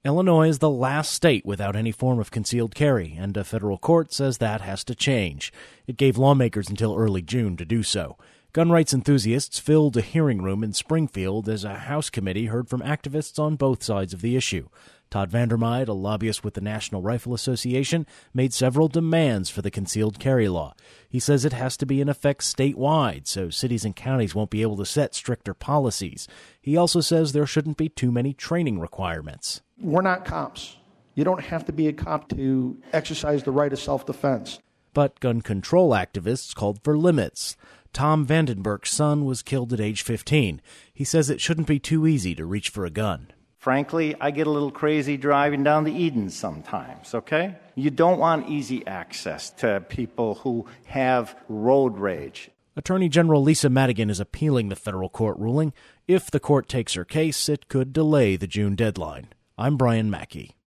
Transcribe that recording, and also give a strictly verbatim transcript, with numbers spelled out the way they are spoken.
Illinois is the last state without any form of concealed carry, and a federal court says that has to change. It gave lawmakers until early June to do so. Gun rights enthusiasts filled a hearing room in Springfield as a House committee heard from activists on both sides of the issue. Todd Vandermeide, a lobbyist with the National Rifle Association, made several demands for the concealed carry law. He says it has to be in effect statewide, so cities and counties won't be able to set stricter policies. He also says there shouldn't be too many training requirements. We're not cops. You don't have to be a cop to exercise the right of self-defense. But gun control activists called for limits. Tom Vandenberg's son was killed at age fifteen. He says it shouldn't be too easy to reach for a gun. Frankly, I get a little crazy driving down the Eden sometimes, okay? You don't want easy access to people who have road rage. Attorney General Lisa Madigan is appealing the federal court ruling. If the court takes her case, it could delay the June deadline. I'm Brian Mackey.